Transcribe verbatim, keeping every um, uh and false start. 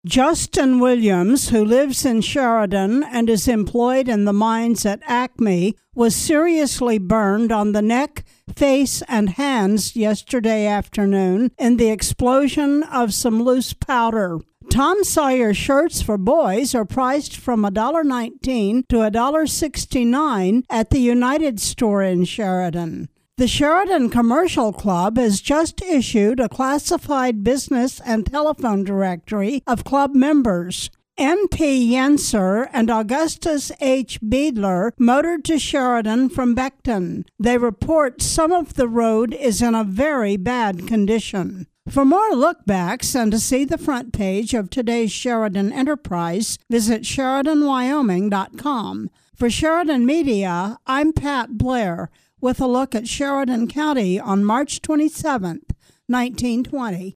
Justin Williams, who lives in Sheridan and is employed in the mines at Acme, was seriously burned on the neck, face, and hands yesterday afternoon in the explosion of some loose powder. Tom Sawyer shirts for boys are priced from one dollar nineteen to one dollar sixty-nine at the United Store in Sheridan. The Sheridan Commercial Club has just issued a classified business and telephone directory of club members. N P Yenser and Augustus H. Beadler motored to Sheridan from Beckton. They report some of the road is in a very bad condition. For more lookbacks and to see the front page of today's Sheridan Enterprise, visit Sheridan Wyoming dot com. For Sheridan Media, I'm Pat Blair, with a look at Sheridan County on March twenty-seventh, nineteen twenty.